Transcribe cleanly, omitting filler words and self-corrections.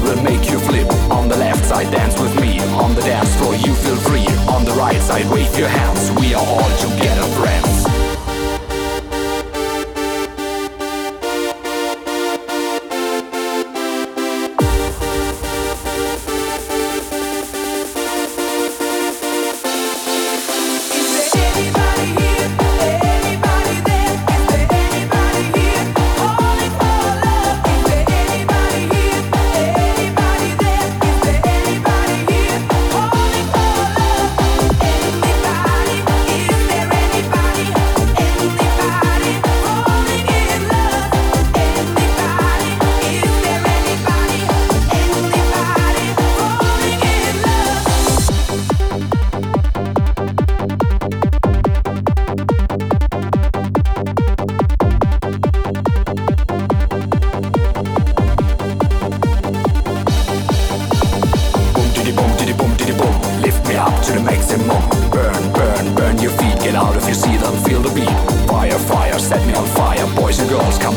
will make you flip. On the left side, dance with me. On the dance floor, you feel free. On the right side, wave your hands. We are all together friends. To the maximum. Burn, burn, burn your feet. Get out of your seat and feel the beat. Fire, fire, set me on fire. Boys and girls, come